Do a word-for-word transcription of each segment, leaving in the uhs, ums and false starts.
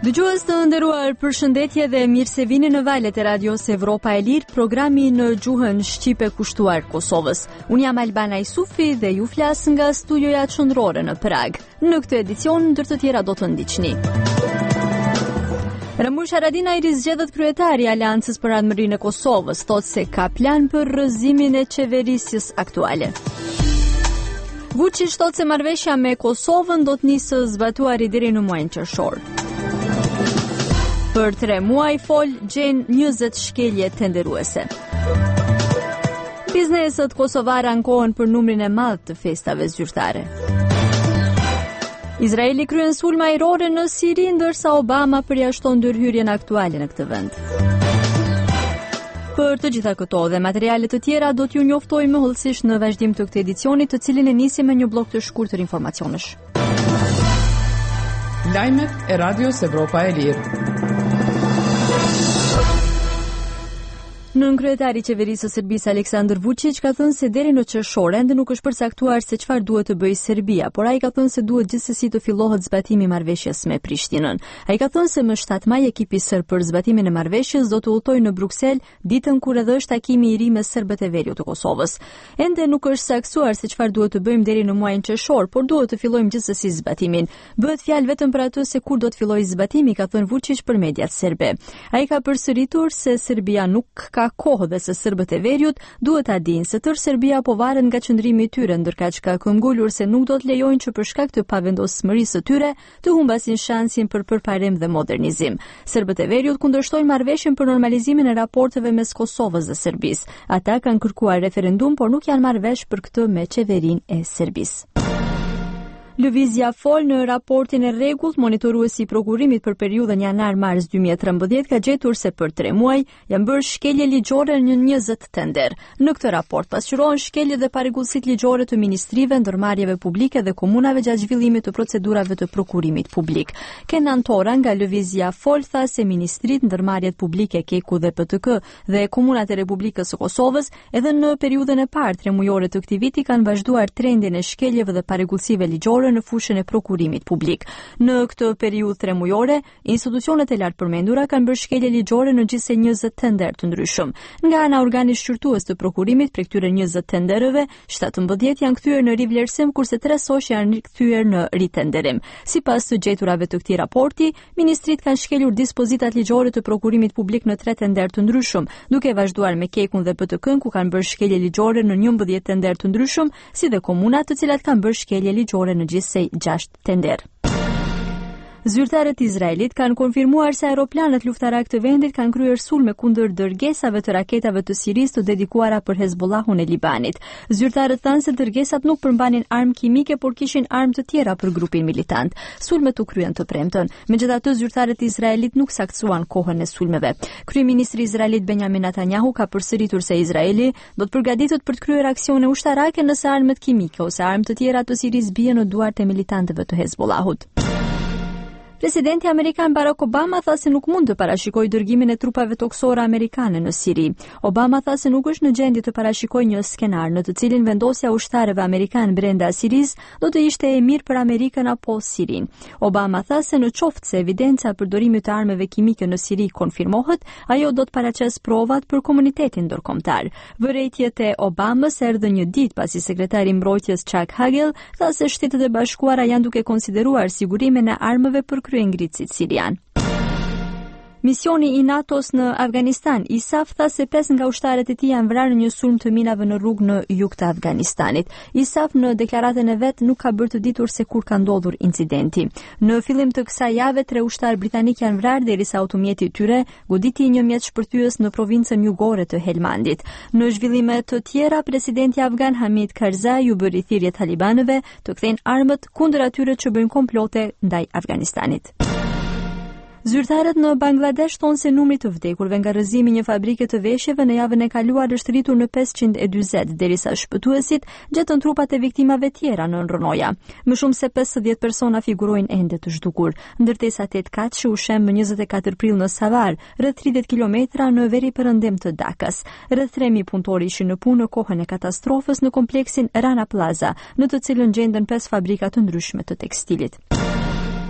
Dëgjues të nderuar, përshëndetje dhe mirë se vini në valët e Radios Evropa e Lirë, programi në gjuhën shqipe kushtuar Kosovës. Unë jam Albana Isufi dhe ju flas nga studioja qendrore në Prag. Në këtë edicion, ndër të tjera do të ndiqni. Ramush Haradinaj rizgjedhët kryetari i Aleancës për Ardhmërinë e Kosovës, thotë se ka plan për rrëzimin e qeverisjes aktuale. Vučić thotë se marrëveshja me Kosovën do të nisë zbatuari deri në muajin qershor. Për tre muaj fol gjen njëzet shkelje tenderuese. Bizneset kosovare ankohen për numrin e madh të festave zyrtare. Izraeli kryen sulme ajrore në Siri, ndërsa Obama përjashton ndërhyrjen aktuale në këtë vend. Për të gjitha këto dhe materiale të tjera do t'ju njoftoj më hollësisht në vazhdim të këtij edicioni, të cilin e nisim me një blok të shkurtër informacionesh. Lajmet e Radios Evropa e Lirë. Nënkryetari i qeverisë së Serbisë Aleksandar Vučić ka thënë se deri në qershor ende nuk është përcaktuar se çfarë duhet të bëjë Serbia, por ai ka thënë se duhet gjithsesi të fillohet zbatimi i marrëveshjes me Prishtinën. Ai ka thënë se më shtatë maj ekipi serb për zbatimin e marrëveshjes do të udhtojë në Bruksel ditën kur edhe është takimi i ri me serbët e veriut të Kosovës. Ende nuk është saktuar se çfarë duhet të bëjmë deri në muajin qershor, por duhet të fillojmë gjithsesi zbatimin. Bëhet fjalë vetëm për atë se kur do të fillojë zbatimi, ka thënë Vučić për mediat serbe. Ai ka përsëritur se Serbia nuk ka kohë dhe se serbët e veriut duhet ta dinë se tërë Serbia po varet nga qëndrimi i tyre, ndërkaq ka këmbgulur se nuk do të lejojnë që për shkak të pavendosmërisë së tyre të humbasin shansin për përparim dhe modernizim. Serbët e veriut kundërshtojnë marrëveshjen për normalizimin e raporteve mes Kosovës dhe Serbisë. Ata kanë kërkuar referendum, por nuk janë marrë vesh për këtë me qeverinë e Serbisë. Lëvizja fol në raportin e rregullt, monitoruesi i prokurimit për periudhën janar-mars dy mijë e trembëdhjetë ka gjetur se për tre muaj janë bërë shkelje ligjore në njëzet tender. Në këtë raport pasqyrohen shkelje dhe parregullsitë ligjore të ministrive, ndërmarrjeve publike dhe komunave gjatë zhvillimit të procedurave të prokurimit publik. Kenan Tora nga Lëvizja fol tha se ministrit, ndërmarrjet publike Keku dhe P T K dhe komunat e Republikës së Kosovës edhe në periudhën e parë tremujore të këtij viti kanë vazhduar trendin e shkeljeve dhe parregullsive ligjore në fushën e prokurimit publik. Në këtë periudhë tremujore, institucionet e lartë përmendura kanë bërë shkelje ligjore në gjithsej njëzet tender të ndryshëm. Nga ana organi shqyrtues të prokurimit, prej këtyre njëzet tenderëve, shtatëmbëdhjetë janë kthyer në rivlerësim, kurse tre sosh janë rikthyer në ritenderim. Sipas të gjeturave të këtij raporti, ministrit kanë shkelur dispozitat ligjore të prokurimit publik në tre tender të ndryshëm, duke vazhduar me Kekun dhe P T K-n, ku kanë bërë shkelje ligjore në njëmbëdhjetë tender të ndryshëm, si dhe komunat të cilat kanë bërë shkelje ligjore në gjithsej gjashtë tender. Zyrtarët Izraelit kanë konfirmuar se aeroplanët luftarak të vendit kanë kryer sulme kundër dërgesave të raketave të Sirisë të dedikuara për Hezbollahun e Libanit. Zyrtarët thanë se dërgesat nuk përmbanin armë kimike, por kishin armë të tjera për grupin militant. Sulmet u kryen të premten. Megjithatë, zyrtarët Izraelit nuk saktësuan kohën e sulmeve. Kryeministri Izraelit Benjamin Netanyahu ka përsëritur se Izraeli do të përgatitet për të kryer aksione ushtarake nëse armët kimike ose armë të tjera të Sirisë bien në duart e militantëve të Hezbollahut. Presidenti amerikan Barack Obama tha se nuk mund të parashikojë dërgimin e trupave toksore amerikane në Siri. Obama tha se nuk është në gjendje të parashikojë një skenar në të cilin vendosja ushtarëve amerikan brenda Sirisë do të ishte e mirë për Amerikën apo Sirin. Obama tha se në qoftë se evidenca e përdorimit të armëve kimike në Siri konfirmohet, ajo do të paraqes provat për komunitetin ndërkombëtar. Vërejtjet e Obamës erdhën një ditë pasi sekretari i mbrojtjes Chuck Hagel tha se Shtetet e Bashkuara janë duke konsideruar sigurimin e armëve për ngritësit sirian. Misioni i NATO-s në Afganistan, I S A F, tha se pesë nga ushtarët e tij janë vrarë në një sulm të minave në rrugë në jug të Afganistanit. I S A F në deklaratën e vet nuk ka bërë të ditur se kur ka ndodhur incidenti. Në fillim të kësaj jave, tre ushtarë britanik janë vrarë derisa automjeti i tyre goditi një mjet shpërthyes në provincën jugore të Helmandit. Në zhvillime të tjera, presidenti afgan Hamid Karzai u bëri thirrje talibanëve të kthejnë armët kundër atyre që bëjnë komplote ndaj Afganistanit. Zyrtarët në Bangladesh thonë se numri të vdekurve nga rrëzimi i një fabrike të veshjeve në javën e kaluar është rritur në pesëqind e dyzet, derisa shpëtuesit gjetën trupat e viktimave tjera në rrënoja. Më shumë se pesëdhjetë persona figurojnë ende të zhdukur. Ndërtesat e katësh u shem më njëzet e katër prill në Savar, rreth tridhjetë kilometra në veri perëndim të Dakas. Rreth tre mijë punëtorë ishin në punë në kohën e katastrofës në kompleksin Rana Plaza, në të cilën gjenden pesë fabrika të ndryshme të tekstilit.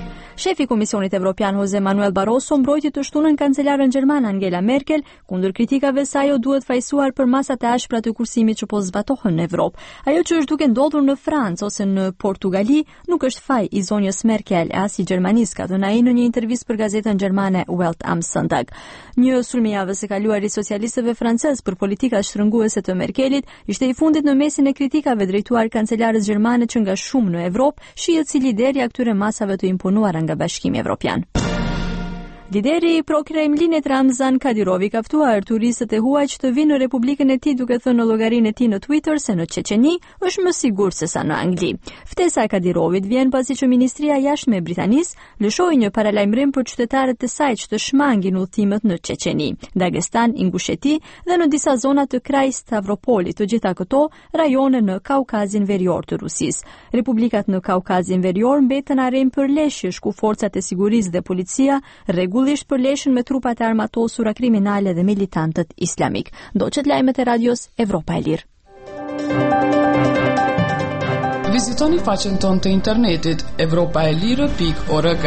Shefi i Komisionit Evropian Jose Manuel Barroso mbrojti të shtunën kancelarën gjermane Angela Merkel kundër kritikave se ajo duhet fajsuar për masat e ashpra të kursimit që po zbatohen në Evropë. Ajo që është duke ndodhur në Francë ose në Portugali nuk është faj i zonjës Merkel e as i Gjermanisë, ka thënë ai në një intervistë për gazetën gjermane Welt am Sonntag. Një sulm i javës së kaluar i socialistëve francez për politikat shtrënguese të Merkelit ishte i fundit në mesin e kritikave drejtuar kancelarës gjermane që nga shumë në Evropë shihet si lideri i këtyre masave të imponuara nga Bashkimi Evropian. Lideri i pro-Kremlinit Ramzan Kadyrov ka ftuar turistët e huaj të vinë në Republikën e tij duke thënë në llogarinë e tij në Twitter se në Çeçeni është më sigurt se sa në Angli. Ftesa e Kadyrovit vjen pasi që Ministria e Jashtme e Britanisë lëshoi një paralajmërim për qytetarët e saj që të shmangin udhëtimet në Çeçeni, Dagestan, Ingusheti dhe në disa zona të krajit Stavropoli, të gjitha këto rajone në Kaukazin Verior të Rusisë. Republikat në Kaukazin Verior mbeten arem përleshjesh ku forcat e sigurisë dhe policia rregullisht përleshen me trupat e armatosura kriminale dhe militantët islamik. Ndoqet lajmet e radios Evropa e Lirë. Vizitoni faqen tonë të internetit evropa e lirë pikë org.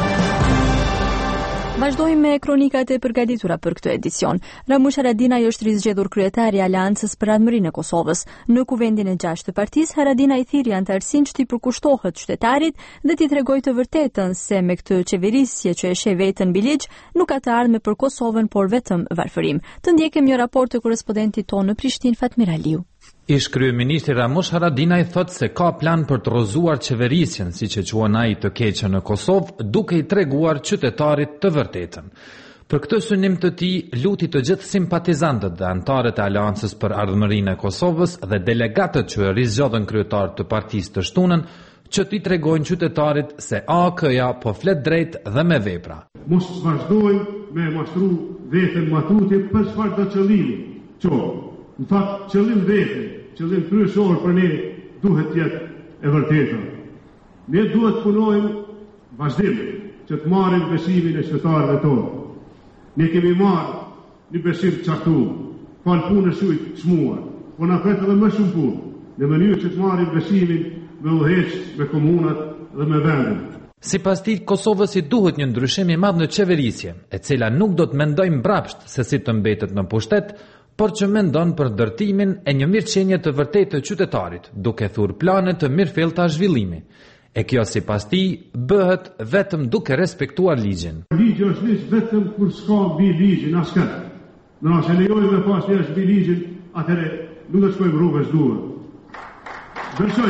Vazhdojmë me kronikat e përgatitura për këtë edicion. Ramush Haradinaj është rizgjedhur kryetari i Aleancës për Ardhmërinë e Kosovës. Në kuvendin e gjashtë të partisë, Haradinaj thiri antarësinë që t'i përkushtohet qytetarit dhe t'i tregojë të vërtetën se me këtë qeverisje që e sheh veten mbi ligj, nuk ka të ardhmë për Kosovën, por vetëm varfërim. Të ndjekim një raport të korrespondentit tonë në Prishtinë, Fatmir Aliu. Ish kryeministri Ramush Haradinaj thot se ka plan për të rrozuar qeverisjen, siç e quan ai të keqen në Kosovë, duke i treguar qytetarit të vërtetën. Për këtë synim të tij, luti të gjithë simpatizantët dhe anëtarët e Aleancës për Ardhmërinë e Kosovës dhe delegatët që e rizgjodhen kryetar të partisë të shtunën, që t'i tregojnë qytetarit se A K-ja po flet drejt dhe me vepra. Mos vazhdojmë me mashtru veten matutje për çfarë do qëllimi. Qo, në fakt qëllim vete, qëllim kryesor për ne duhet jetë e vërtetën. Ne duhet punojmë vazhdim që të marrim besimin e qytetarëve tonë. Ne kemi marrë një besim të caktuar, fal punë shumë të çmuar, por na pret edhe më shumë punë, në mënyrë që të marrim besimin me udhëheqës, me komunat dhe me vendin. Sipas tij, Kosovës i duhet një ndryshim i madh në qeverisje, e cila nuk do të mendojë mbrapsht se si të mbetet në pushtet, por që mendon për ndërtimin e një mirëqenie të vërtetë të qytetarit, duke thurë plane të mirëfillta zhvillimi. E kjo sipas tij bëhet vetëm duke respektuar ligjin. Ligji është nis vetëm kur s'ka mbi ligjin askën. Nëse lejojmë me pas njerëz mbi ligjin, atëherë nuk do të shkojmë rrugës duhur. Besoj.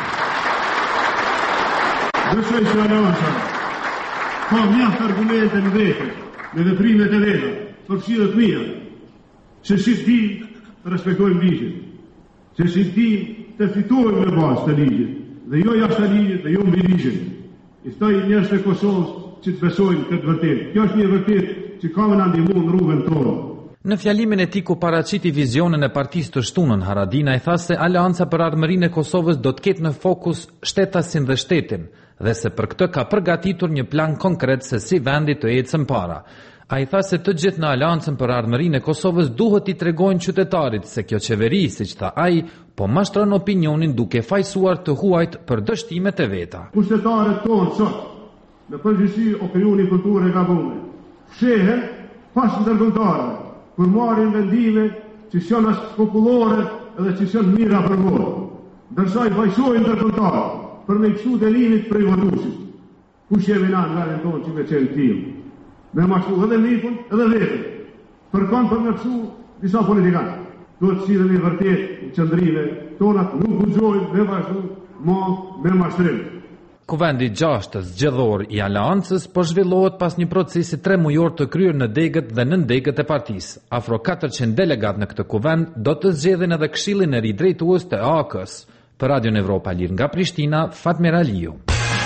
Besoj se Aleanca ka mjaft argumente në vete, me veprimet e veta, përfshirë të mia. Se si ti të respektojmë ligjin, se si ti të fitojmë në bazë të ligjit, dhe jo jashtë të ligjit dhe jo mbi ligjin. I ftoj njerëz të Kosovës që të besojnë këtë vërtetë. Kjo është një vërtetë që ka më na ndihmuar në rrugën tonë. Në fjalimin e tij ku paraqiti vizionin e partisë të shtunën, Haradinaj tha se Aleanca për Ardhmërinë e Kosovës do të ketë në fokus shtetasin dhe shtetin, dhe se për këtë ka përgatitur një plan konkret se si vendi të ecën para. A i tha se të gjithë në Aleancën për Ardhmërinë e Kosovës duhet i tregojnë qytetarit se kjo qeveri, siç tha ai, po mashtron opinionin duke fajsuar të huajt për dështimet e veta. Qytetarët tonë sot, në përgjithësi opinioni kulturë e gabuar, fshehen pas ndërkombëtarëve, kur marrin vendime që janë as popullore edhe që janë mira për votë. Ndërsa i fajsojnë ndërkombëtarët për me kështu delimit prej votuesit. Kush jemi na në vendin tonë që me qenë tim? Me mashtu edhe lipun edhe vetën, për kanë për me pësu disa politikanë. Duhet të sidhemi vërtet në qëndrime, tonat nuk guxojnë me vazhdu ma me mashtrim. Kuvendi gjashtë zgjedhor i Aleancës po zhvillohet pas një procesi tre mujor të kryer në degët dhe nën degët e partisë. Afro katërqind delegat në këtë kuvend do të zgjedhin edhe këshillin e ri drejtues të A K-s. Për Radion Evropa Lirë nga Prishtina, Fatmir Aliu.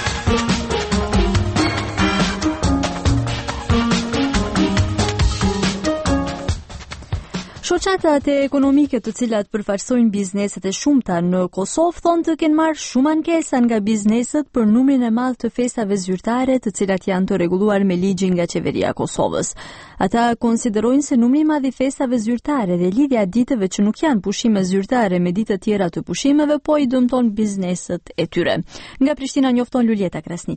Shoqatat e ekonomike të cilat përfaqësojnë bizneset e shumta në Kosovë thonë të kenë marrë shumë ankesa nga bizneset për numrin e madh të festave zyrtare të cilat janë të rregulluar me ligjin nga qeveria e Kosovës. Ata konsiderojnë se numri i madh i festave zyrtare dhe lidhja e ditëve që nuk janë pushime zyrtare me ditë të tjera të pushimeve po i dëmton bizneset e tyre. Nga Prishtina njofton Lulieta Krasniqi.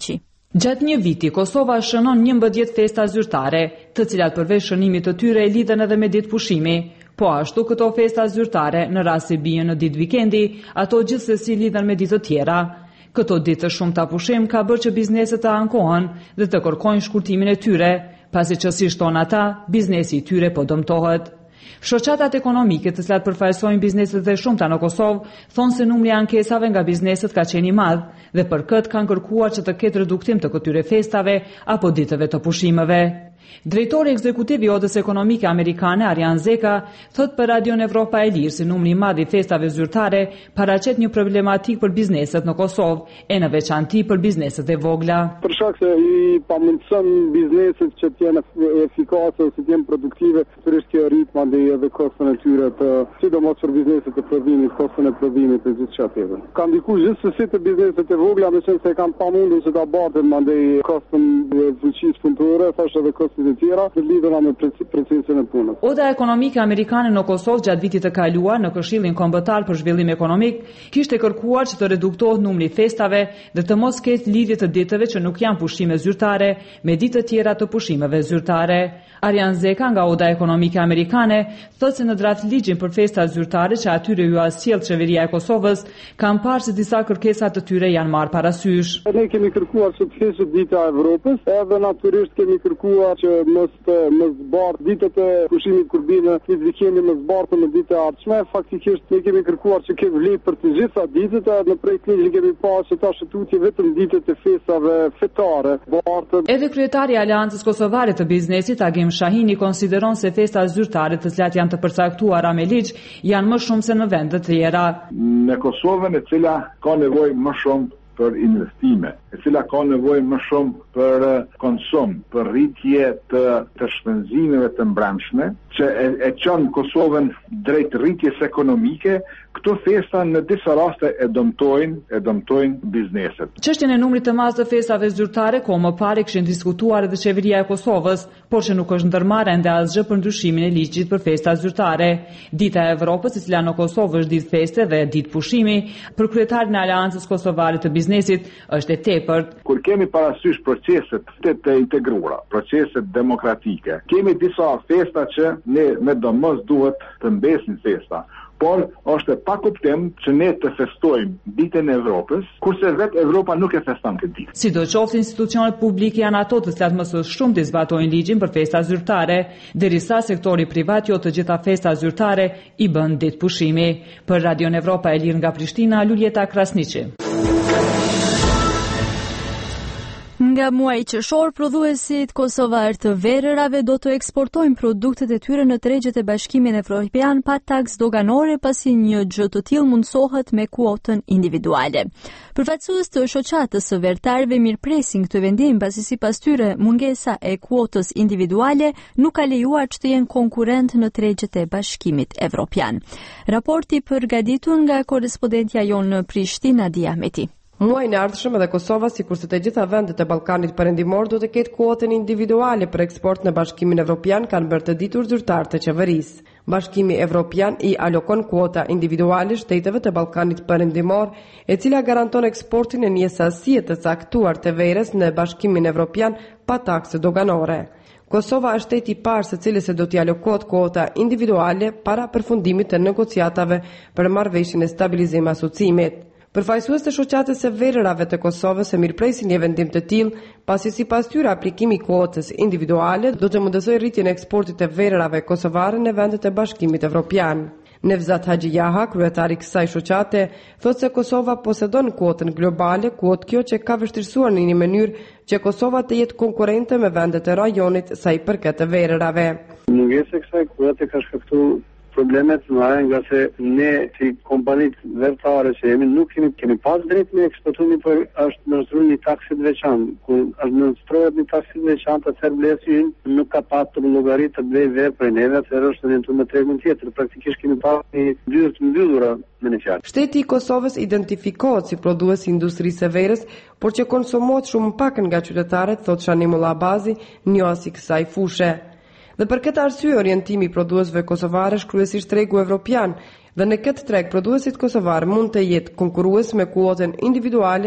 Gjatë një viti, Kosova shënon njëmbëdhjetë festa zyrtare, të cilat përveç shënimit të tyre e lidhen edhe me ditë pushimi. Po ashtu këto festa zyrtare, në rast se bien në ditë vikendi, ato gjithsesi lidhen me ditë të tjera. Këto ditë të shumta pushim ka bërë që bizneset të ankohen dhe të kërkojnë shkurtimin e tyre, pasi që si shton ata, biznesi i tyre po dëmtohet. Shoqatat ekonomike të cilat përfaqësojnë bizneset e shumta në Kosovë thonë se numri i ankesave nga bizneset ka qenë i madh dhe për këtë kanë kërkuar që të ketë reduktim të këtyre festave apo ditëve të pushimeve. Drejtori ekzekutiv i Odës Ekonomike Amerikane, Arjan Zeka, thot për Radion Evropa e Lirë se numri i madh i festave zyrtare paraqet një problematik për bizneset në Kosovë, e në veçanti për bizneset e vogla. Për shkak se i pamundson bizneset që të jenë efikase ose të jenë produktive, sërish kjo rrit mandej edhe kostën e tyre të, sidomos për bizneset e prodhimit, kostën e prodhimit e gjithçka tjetër. Ka ndikuar gjithsesi të bizneset e vogla, me qenë se kanë pamundur që ta bartin mandej kostën e fuqisë punëtore, thashë edhe kostën e tjera të lidhura me procesin e punës. Oda ekonomike amerikane në Kosovë gjatë vitit të kaluar në Këshillin Kombëtar për Zhvillim Ekonomik kishte kërkuar që të reduktohet numri i festave dhe të mos ketë lidhje të ditëve që nuk janë pushime zyrtare me ditë të tjera të pushimeve zyrtare. Arjan Zeka nga Oda ekonomike amerikane thotë se në draft ligjin për festa zyrtare që atyre ju asjell Qeveria e Kosovës kanë parë se disa kërkesa të tyre janë marrë parasysh. Ne kemi kërkuar që të heqet dita e Evropës, edhe natyrisht kemi kërkuar që mos të mos bart ditët e pushimit kur bien në vikendi mos bartën në ditë e ardhshme. Faktikisht ne kemi kërkuar që kemi vlerë për të gjitha ditët, në projekt ligjin kemi pasur që ta shëtutje vetëm ditët e festave fetare. Bartën. Edhe kryetari i Aleancës Kosovare të Biznesit, Agim Shahini, konsideron se festat zyrtare të cilat janë të përcaktuara me ligj janë më shumë se në vende të tjera. Në Kosovën e cila ka nevojë më shumë për investime, e cila ka nevojë më shumë për konsum, për rritje të, të shpenzimeve të mbrëmshme, që e, e çon Kosovën drejt rritjes ekonomike, këto festa në disa raste e dëmtojnë, e dëmtojnë bizneset. Çështjen e numrit të madh të festave zyrtare kohë më parë kishin diskutuar edhe Qeveria e Kosovës, por që nuk është ndërmarrë ende asgjë për ndryshimin e ligjit për festa zyrtare. Dita e Evropës, e cila në Kosovë është ditë feste dhe ditë pushimi, për kryetarin e Aleancës Kosovare të Biznesit është e tepërt. Kur kemi parasysh proceset të, të integruara, proceset demokratike, kemi disa festa që ne me domos duhet të mbesin festa. Por është pa kuptim që ne të festojmë ditën e Evropës, kurse vetë Evropa nuk e feston këtë ditë. Sidoqoftë institucionet publike janë ato të cilat më së shumti zbatojnë ligjin për festa zyrtare, derisa sektori privat jo të gjitha festa zyrtare i bën ditë pushimi. Për Radion Evropa e Lirë nga Prishtina, Luljeta Krasniqi. Nga muaji qershor, prodhuesit kosovar të verërave do të eksportojnë produktet e tyre në tregjet e Bashkimit Evropian pa taks doganore, pasi një gjë të tillë mundsohet me kuotën individuale. Përfaqësues të shoqatës së vertarëve mirëpresin këtë vendim, pasi sipas tyre mungesa e kuotës individuale nuk ka lejuar që të jenë konkurrent në tregjet e Bashkimit Evropian. Raporti përgatitur nga korrespondentja jonë në Prishtinë, Nadia Ahmeti. Muajin e ardhshëm edhe Kosova, sikurse të gjitha vendet e Ballkanit Perëndimor, do të ketë kuotën individuale për eksport në Bashkimin Evropian, kanë bërë të ditur zyrtarët e qeverisë. Bashkimi Evropian i alokon kuota individuale shteteve të Ballkanit Perëndimor, e cila garanton eksportin e një sasie të caktuar të verës në Bashkimin Evropian pa takse doganore. Kosova është shteti i parë së cilës do t'i alokohet kuota individuale para përfundimit të negociatave për marrëveshjen e stabilizim asociimit. Përfaqësues të shoqatës së verërave të Kosovës e mirëpresin një vendim të tillë, pasi sipas tyre aplikimi i kuotës individuale do të mundësojë rritjen e eksportit të verërave kosovare në vendet e Bashkimit Evropian. Nevzat Haxhijaha, kryetari i kësaj shoqate, thotë se Kosova posedon kuotën globale, kuotë kjo që ka vështirësuar në një mënyrë që Kosova të jetë konkurrente me vendet e rajonit sa i përket të verërave. Mungesa e kësaj kuote ka shkaktuar problemet në aje nga se ne si kompanit vertare që jemi nuk kemi, kemi pas drejt me eksportumi, për është nështru një taksit veçan. Kur është nështrohet një taksit veçan, të tërë blesi ynë nuk ka pat të logarit të blej verë për neve, të është të nëntu me tregun tjetër. Praktikisht kemi pas një dyrë të mbyllura me në fjalë. Shteti i Kosovës identifikohet si prodhues i industrisë së verës, por që konsumohet shumë pak nga qytetarët, thot Shani Mullabazi, njohasi kësaj fushë. Dhe për këtë arsye orientimi i prodhuesve kosovarë është kryesisht tregu evropian, dhe në këtë treg prodhuesit kosovar mund të jetë konkurrues me kuotën individuale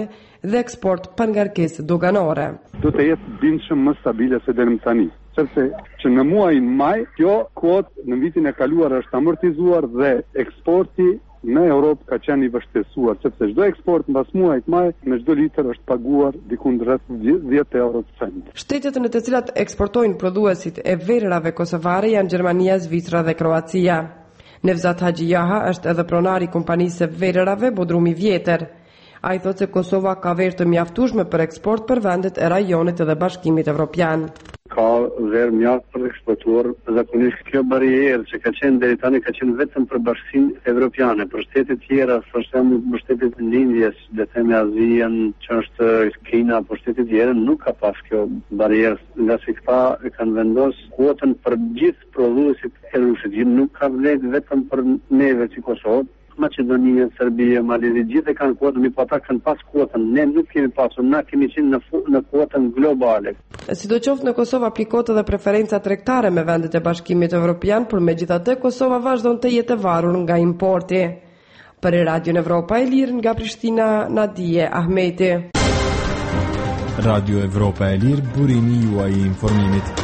dhe eksport pa ngarkesë doganore. Do të jetë bindshëm më stabile se deri më tani. Sepse që në muajin maj, kjo kuotë në vitin e kaluar është amortizuar dhe eksporti në Europë ka qenë i vështirësuar, sepse çdo eksport mbas muajit maj me çdo litër është paguar diku rreth dhjetë euro cent. Shtetet në të cilat eksportojnë prodhuesit e verërave kosovare janë Gjermania, Zvicra dhe Kroacia. Nevzat Haxhijaha është edhe pronari i kompanisë së verërave Bodrumi Vjetër. Ai thotë se Kosova ka verë të mjaftueshme për eksport për vendet e rajonit dhe Bashkimit Evropian. Ka verë mjaft për eksportuar, zakonisht kjo barierë që ka qenë deri tani ka qenë vetëm për Bashkimin Evropiane, për shtete tjera, për shembull për shtetet e Indjes, le të themi Azian, që është Kina, për shtetet tjera nuk ka pas kjo barierë, nga se këta e kanë vendosur kuotën për gjithë prodhuesit e rushit, nuk ka vlerë vetëm për neve si Kosovë. Maqedonia, Serbia, Mali, gjithë e kanë kuotën, mi po ata kanë pas kuotën, ne nuk kemi pasur, na kemi qenë në, në kuotën globale. Sidoqoftë në Kosovë aplikohet edhe preferenca tregtare me vendet e Bashkimit Evropian, por megjithatë Kosova vazhdon të jetë e varur nga importi. Për Radio Evropa e Lirë nga Prishtina, Nadije Ahmeti. Radio Evropa e Lirë, burimi juaj i informimit.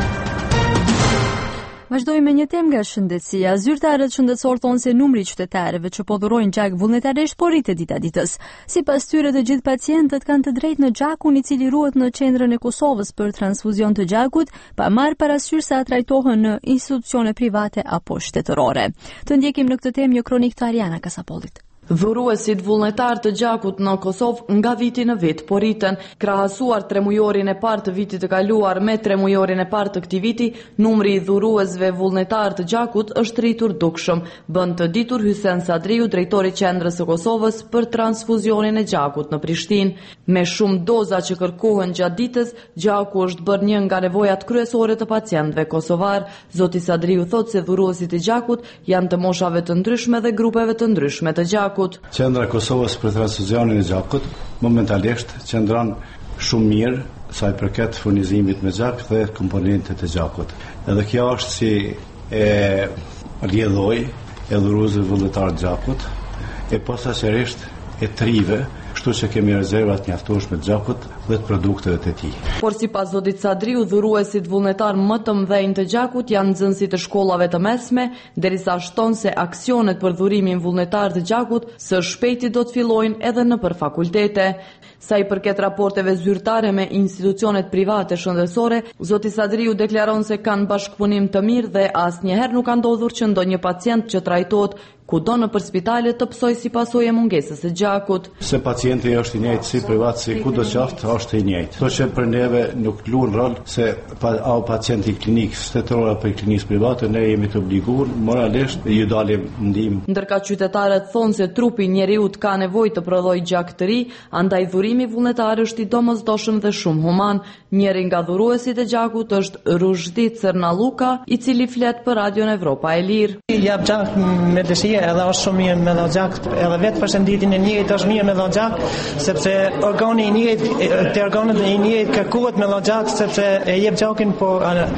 Vazhdojmë me një temë nga shëndetësia. Zyrtarët shëndetësor thonë se numri i qytetarëve që po dhurojnë gjak vullnetarisht po rritet dita ditës. Sipas tyre, të gjithë pacientët kanë të drejtë në gjakun i cili ruhet në qendrën e Kosovës për transfuzion të gjakut, pa marrë parasysh se trajtohen në institucione private apo shtetërore. Të ndjekim në këtë temë një kronik të Ariana Kasapollit. Dhuruesit vullnetar të gjakut në Kosovë nga viti në vit po rriten. Krahasuar tremujorin e parë të vitit të kaluar me tremujorin e parë të këtij viti, numri i dhuruesve vullnetar të gjakut është rritur dukshëm, bën të ditur Hysen Sadriu, drejtori i qendrës së Kosovës për transfuzionin e gjakut në Prishtinë. Me shumë doza që kërkohen gjatë ditës, gjaku është bërë një nga nevojat kryesore të pacientëve kosovar. Zoti Sadriu thotë se dhuruesit e gjakut janë të moshave të ndryshme dhe grupeve të ndryshme të gjakut. Qendra e Kosovës për transfuzionin e gjakut momentalisht qëndron shumë mirë sa i përket furnizimit me gjak dhe komponentet e gjakut. Edhe kjo është si e rrjedhoj e dhuruesve vullnetar të gjakut, e posaçërisht e trive, kështu që kemi rezervat mjaftueshme të gjakut dhe të produkteve të tij. Por sipas zotit Sadriu, dhuruesit vullnetar më të mëdhenj të gjakut janë nxënësit e shkollave të mesme, derisa shton se aksionet për dhurimin vullnetar të gjakut së shpejti do të fillojnë edhe nëpër fakultete. Sa i përket raporteve zyrtare me institucionet private shëndetësore, zoti Sadriu deklaron se kanë bashkëpunim të mirë dhe asnjëherë nuk ka ndodhur që ndonjë pacient që trajtohet kudo në për spitale të psoj si pasojë mungesës së gjakut. Se pacienti është i njëjtë si privat si kudo qoftë, është i njëjtë. Kështu që për neve nuk luan rol se pa, au pacienti klinikë shtetërore apo klinikë private, ne jemi të obliguar moralisht ju dalim ndihmë. Ndërka qytetarët thonë se trupi i njeriut ka nevojë të prodhojë gjak të ri, andaj dhurimi vullnetar është i domosdoshëm dhe shumë human. Njëri nga dhuruesit e gjakut është Ruzhdit Cernaluka, i cili flet për Radion Evropa e Lirë. Jap gjak me dëshirë edhe është shumë mirë me dhënë gjak, edhe vetë përshëndetjen e njëjtë është mirë me dhënë gjak, sepse organi i njëjtë, të organet e njëjtë kërkohet me dhënë gjak, sepse e jep gjakin, po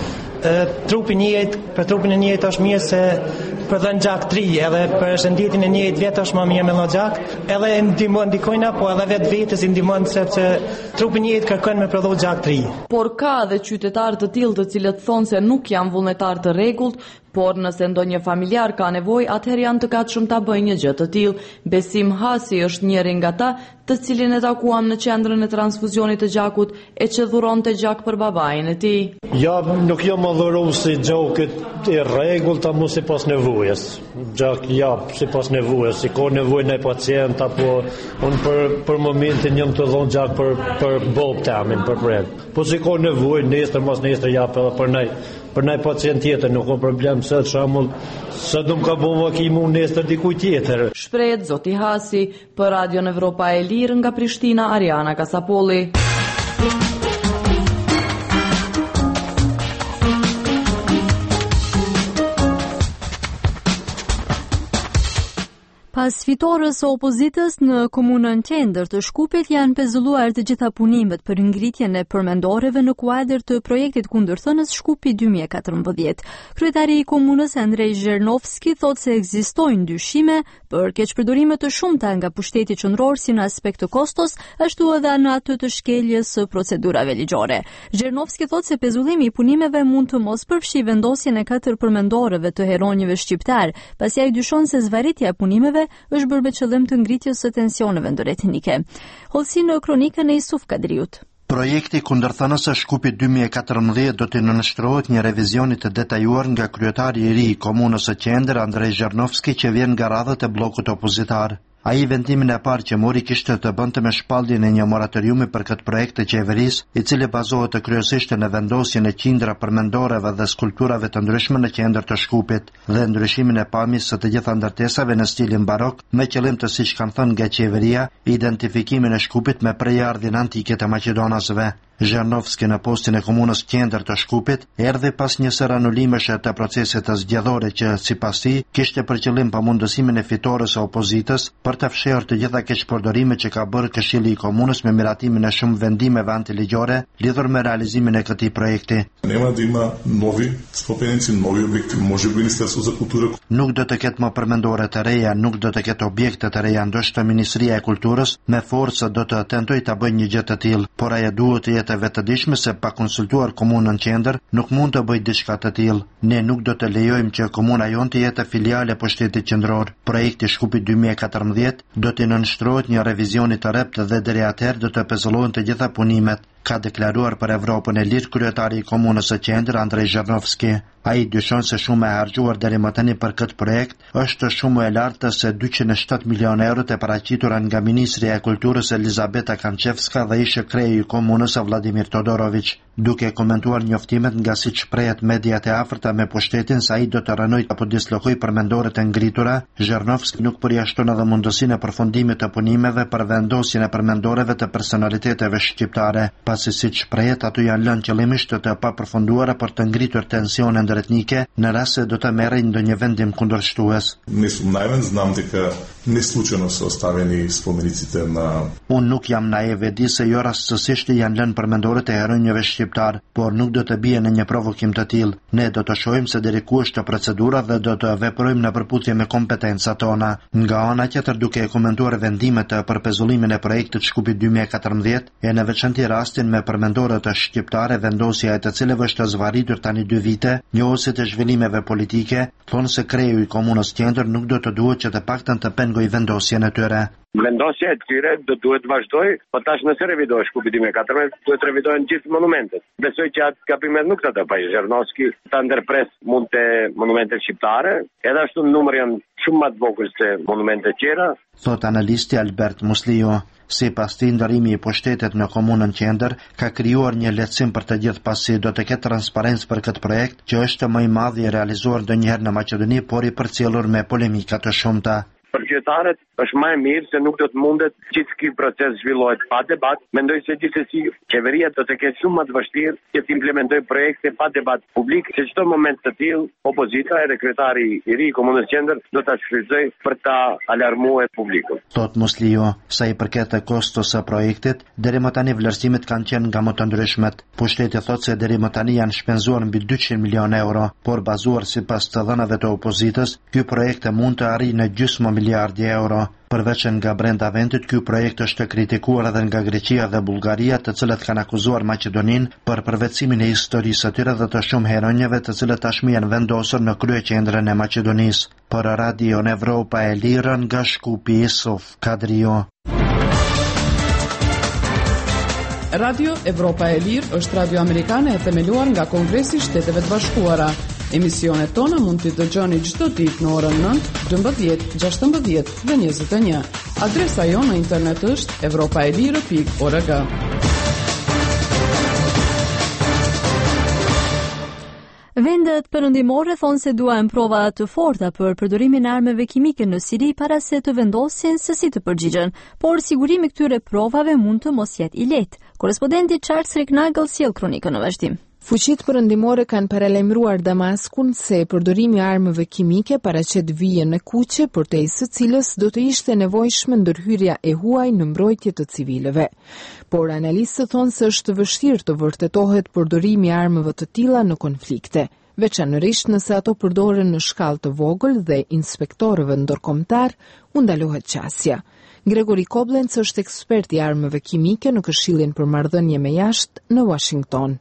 trupi njëjtë, për trupin e njëjtë është mirë se për dhënë gjak tri, edhe për shëndetjen e njëjtë vetë është më mirë me dhënë gjak, edhe e ndihmon dikujna, po edhe vetë vetes i ndihmon sepse trupi njëjtë kërkon me prodhu gjak tri. Por ka edhe qytetarë të tillë të cilët thonë se nuk janë vullnetar të rregullt, por nëse ndonjë familjar ka nevojë, atëherë janë të gatshëm ta bëjnë një gjë të tillë. Besim Hasi është njëri nga ata, të cilin e takuam në qendrën e transfuzionit të gjakut e që dhuronte gjak për babain e tij. Ja, nuk jam adhurues i gjakut i rregullt apo sipas nevojës. Gjak ja sipas nevojës, si ka nevojë në pacient apo un për për momentin jam të dhon gjak për për bobtamin, për prek. Po si ka nevojë nesër mos nesër jap edhe për ne. Për ne pacient tjetër nuk ka problem se për shembull se do më ka bëu vakimu nesër dikujt tjetër. Shprehet zoti Hasi për Radion Evropa e Lirë nga Prishtina, Ariana Kasapolli. Pas fitores së opozitës në komunën Qendër të Shkupit janë pezulluar të gjitha punimet për ngritjen e përmendoreve në kuadër të projektit kundërthënës Shkupi dy mijë e katërmbëdhjetë. Kryetari i komunës Andrej Zhernovski thotë se ekzistojnë dyshime për keqpërdorime të shumta nga pushteti qendror si në aspekt të kostos, ashtu edhe në atë të shkeljes së procedurave ligjore. Zhernovski thotë se pezullimi i punimeve mund të mos përfshi vendosjen e katër përmendoreve të heronjëve shqiptar, pasi ai dyshon se zvarritja e punimeve është bërë me qëllim të ngritjes së tensioneve ndëretnike. Hollësi në kronikën e Isuf Kadriut. Projekti kundërthënës së Shkupit dy mijë e katërmbëdhjetë do të nënshtrohet një revizioni të detajuar nga kryetari i ri i komunës së Qendër Andrej Zhernovski, që vjen nga radhët e bllokut opozitar. Ai vendimin e parë që mori kishte të bënte me shpalljen e një moratoriumi për këtë projekt të qeverisë, i cili bazohet kryesisht në vendosjen e qindra përmendoreve dhe skulpturave të ndryshme në qendër të Shkupit dhe ndryshimin e pamjes së të gjitha ndërtesave në stilin barok, me qëllim të, siç kanë thënë nga qeveria, identifikimin e Shkupit me prejardhjen antike të maqedonasëve. Zhernovski në postin e komunës Qendër të Shkupit erdhi pas një sër anulimesh të procesit të zgjedhore që, sipas tij, kishte për qëllim pamundësimin e fitores së opozitës për të fshehur të gjitha keqpërdorimet që ka bërë Këshilli i Komunës me miratimin e shumë vendimeve antiligjore lidhur me realizimin e këtij projekti. Nema da ima novi spomenici, novi objekti, može bi Ministarstvo za kulturë. Nuk do të ketë më përmendore të reja, nuk do të ketë objekte të reja, ndoshta Ministria e Kulturës me forcë do të tentojë ta bëjë një gjë të tillë, por ajo duhet të jetë vetëdijshme se pa konsultuar komunën Qendër nuk mund të bëjë diçka të tillë. Ne nuk do të lejojmë që komuna jon të jetë filiale e pushtetit qendror. Projekti Shkupi dy mijë e katërmbëdhjetë do të nënshtrohet një revizioni të rreptë dhe deri atëherë do të pezullohen të gjitha punimet, ka deklaruar për Evropën e Lirë kryetari i komunës së Qendër Andrej Zhernovski. Ai dyshon se shuma e harxuar deri më tani për këtë projekt është shumë e lartë se dyqind e shtatë milionë euro të paraqitura nga Ministria e Kulturës Elizabeta Kançevska dhe ish kreu i komunës Vladimir Todorović. Duke komentuar njoftimet nga siç shprehet mediat e afërta me pushtetin se ai do të rënojë apo dislokojë përmendoret e ngritura, Zhernovski nuk përjashton edhe mundësinë e përfundimit të punimeve për vendosjen e përmendoreve të personaliteteve shqiptare, pasi siç shprehet ato janë lënë qëllimisht të papërfunduara për të ngritur tensione ndërtetnike në rast se do të merrejë ndonjë vendim kundërshtues. Не съм наивен, знам дека не случайно са оставени спомениците на... Unë nuk jam naiv, e di se jo rastësisht janë lënë përmendoret e heronjëve shqiptar, por nuk do të bie në një provokim të tillë. Ne do të shohim se deri ku është procedura dhe do të veprojmë në përputhje me kompetencat tona. Nga ana tjetër, duke komentuar vendimet për pezullimin e projektit Shkupi dy mijë e katërmbëdhjetë, e në veçantë rastin me përmendoret e shqiptare, vendosja e të cilëve është zvarritur tani dy vite, njohësit e zhvillimeve politike, thonë se kreu i komunës Qendër nuk do të duhet që të paktën të pengoj vendosjen e tyre. Vendosja e tyre do duhet vazhdoj, po tash nëse revidohet Shkupi dy mijë e katërmbëdhjetë, duhet revidohen gjithë monumentet. Besoj që atë gabimet nuk do të bëjë Zhernovski, ta ndërpres mund të monumentet shqiptare, edhe ashtu në numër janë shumë më të vogël se monumentet tjera. Thot analisti Albert Muslio. Sipas tij, ndërrimi i pushtetit në komunën Qendër ka krijuar një lehtësim për të gjithë, pasi do të ketë transparencë për këtë projekt, që është më i madh i realizuar ndonjëherë në Maqedoni, por i përcjellur me polemika të shumta. Për qytetarët është më e mirë se nuk do të mundet gjithë ky proces zhvillohet pa debat. Mendoj se gjithsesi qeveria do të ketë shumë më të vështirë që të implementojë projekte pa debat publik, se çdo moment të tillë opozita edhe kryetari i ri i komunës Qendër do ta shfrytëzojë për ta alarmuar publikun. Thot Muslio, sa i përket kostos së projektit, deri më tani vlerësimet kanë qenë nga më të ndryshmet. Pushteti thotë se deri më tani janë shpenzuar mbi dyqind milionë euro, por bazuar sipas të dhënave të opozitës, ky projekt mund të arrijë në gjysmë miliardë euro. Përveç nga brenda vendit, ky projekt është kritikuar edhe nga Greqia dhe Bullgaria, të cilët kanë akuzuar Maqedoninë për përvetësimin e historisë së tyre dhe të shumë heronjëve të cilët tashmë janë vendosur në kryeqendrën e Maqedonisë. Për Radio Evropa e Lirë nga Shkupi, Isuf Kadrio. Radio Evropa e Lirë është radio amerikane e themeluar nga Kongresi i Shteteve të Bashkuara. Emisionet tona mund t'i dëgjoni çdo ditë në orën nëntë, dymbëdhjetë, gjashtëmbëdhjetë dhe njëzet e një. Adresa jonë në internet është evropaelire pikë org. Vendet perëndimore thonë se duan prova të forta për përdorimin e armëve kimike në Siri para se të vendosin se si të përgjigjen, por sigurimi këtyre provave mund të mos jetë i lehtë. Korrespondenti Charles Ricknagel sjell kronikën në vazhdim. Fuqitë perëndimore kanë paralajmëruar Damaskun se përdorimi i armëve kimike paraqet vijën e kuqe, përtej së cilës do të ishte nevojshme ndërhyrja e huaj në mbrojtje të civilëve. Por analistët thonë se është vështirë të vërtetohet përdorimi i armëve të tilla në konflikte, veçanërisht nëse ato përdoren në shkallë të vogël dhe inspektorëve ndërkombëtar u ndalohet qasja. Gregory Koblenz është ekspert i armëve kimike në Këshillin për Marrëdhënie me Jashtë në Washington.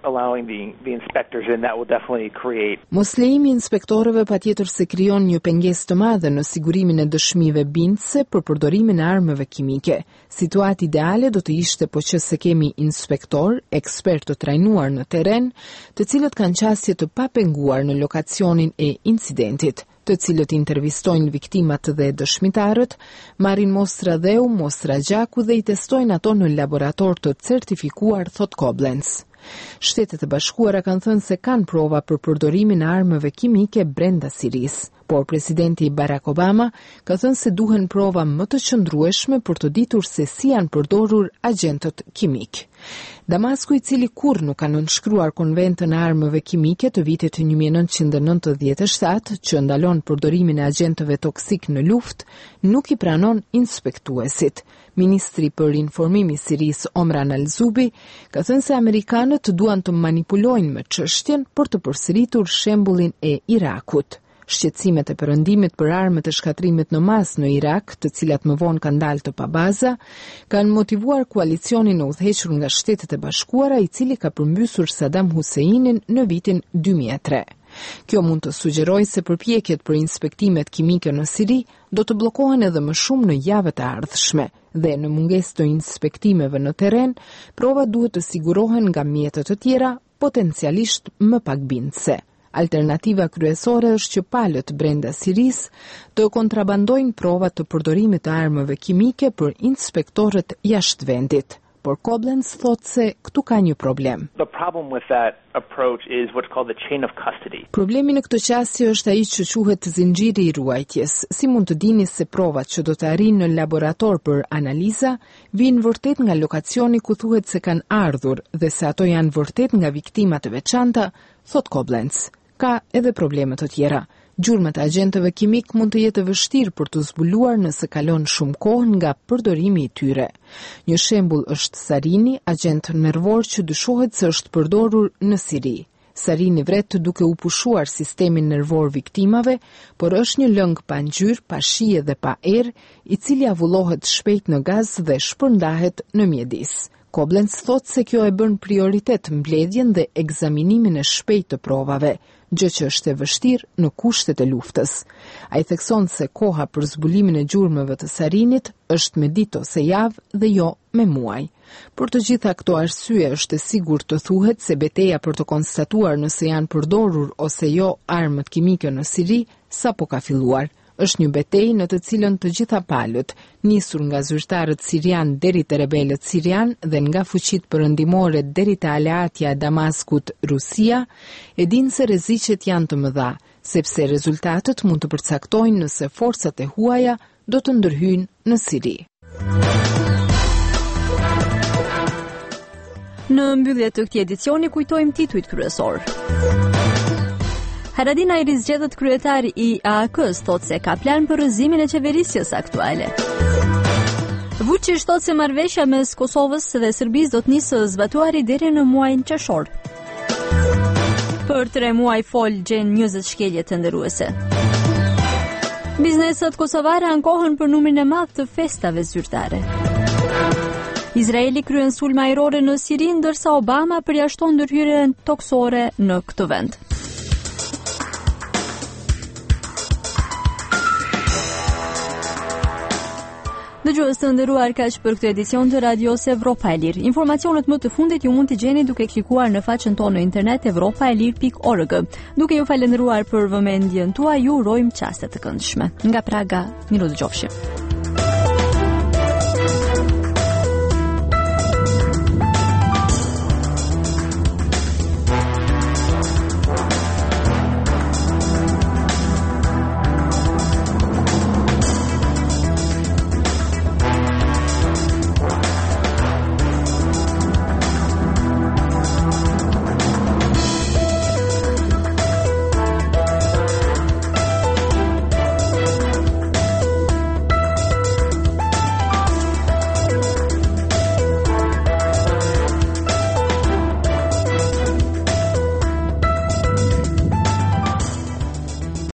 Create... Mos lejimi i inspektorëve patjetër se krijon një pengesë të madhe në sigurimin e dëshmive bindëse për përdorimin e armëve kimike. Situatë ideale do të ishte po që se kemi inspektor, ekspert të trajnuar në terren, të cilët kanë qasje të papenguar në lokacionin e incidentit, të cilët intervistojnë viktimat dhe dëshmitarët, marrin mostra dheu, mostra gjaku dhe i testojnë ato në laborator të certifikuar, thot Koblenz. Shtetet e Bashkuara kanë thënë se kanë prova për përdorimin e armëve kimike brenda Sirisë, por presidenti Barack Obama ka thënë se duhen prova më të qëndrueshme për të ditur se si janë përdorur agentët kimik. Damasku, i cili kurrë nuk ka nënshkruar konventën e armëve kimike të vitit një mijë e nëntëqind e nëntëdhjetë e shtatë, që ndalon përdorimin e agentëve toksik në luftë, nuk i pranon inspektuesit. Ministri për informim i Sirisë Omran Al-Zubi ka thënë se amerikanët duan të manipulojnë me çështjen për të përsëritur shembullin e Irakut. Shqetësimet e perëndimit për armët e shkatrimit në masë në Irak, të cilat më vonë kanë dalë të pabaza, kanë motivuar koalicionin e udhëhequr nga Shtetet e Bashkuara, i cili ka përmbysur Saddam Husseinin në vitin dy mijë e tre. Kjo mund të sugjerojë se përpjekjet për inspektimet kimike në Siri do të bllokohen edhe më shumë në javët e ardhshme, dhe në mungesë të inspektimeve në terren, provat duhet të sigurohen nga mjete të tjera, potencialisht më pak bindëse. Alternativa kryesore është që palët brenda Sirisë të kontrabandojnë provat të përdorimit të armëve kimike për inspektorët jashtë vendit. Por Koblenz thot se këtu ka një problem. The problem with that approach is what's called the chain of custody. Problemi në këtë qasje është ai që quhet zinxhiri i ruajtjes. Si mund të dini se provat që do të arrijnë në laborator për analiza vijnë vërtet nga lokacioni ku thuhet se kanë ardhur dhe se ato janë vërtet nga viktima të veçanta, thot Koblenz. Ka edhe probleme të tjera. Gjurmët e agentëve kimik mund të jetë vështirë për të zbuluar nëse kalon shumë kohë nga përdorimi i tyre. Një shembull është sarini, agent nervor që dyshohet se është përdorur në Siri. Sarini vret duke u pushuar sistemin nervor viktimave, por është një lëng pa ngjyrë, pa shije dhe pa erë, i cili avullohet shpejt në gaz dhe shpërndahet në mjedis. Koblenz thot se kjo e bën prioritet mbledhjen dhe ekzaminimin e shpejtë të provave, gjë që është e vështirë në kushtet e luftës. Ai thekson se koha për zbulimin e gjurmëve të sarinit është me ditë ose javë dhe jo me muaj. Për të gjitha këto arsye është e sigurt të thuhet se betejë për të konstatuar nëse janë përdorur ose jo armët kimike në Siri sapo ka filluar. Është një betejë në të cilën të gjitha palët, nisur nga zyrtarët sirian deri te rebelët sirian dhe nga fuqitë perëndimore deri te aleatja e Damaskut, Rusia, e dinë se rreziqet janë të mëdha, sepse rezultatet mund të përcaktojnë nëse forcat e huaja do të ndërhyjnë në Siri. Në mbyllje të këtij edicioni kujtojmë titujt kryesor. Haradinaj i rizgjedhët kryetari i A A K-s thot se ka plan për rrëzimin e qeverisjes aktuale. Vučić thot se marrëveshja mes Kosovës dhe Serbisë do të nisë zbatuari deri në muajin qershor. Për tre muaj fol gjen njëzet shkelje tenderuese. Bizneset kosovare ankohen për numrin e madh të festave zyrtare. Izraeli kryen sulme ajrore në Siri, ndërsa Obama përjashton ndërhyrjen toksore në këtë vend. Dëgjues të nderuar, kaq për këtë edicion të Radios Evropa e Lirë. Informacionet më të fundit ju mund t'i gjeni duke klikuar në faqen tonë në internet evropa e lirë pikë org. Duke ju falendëruar për vëmendjen tuaj, ju urojmë qaste të këndshme. Nga Praga, miru dëgjofshim.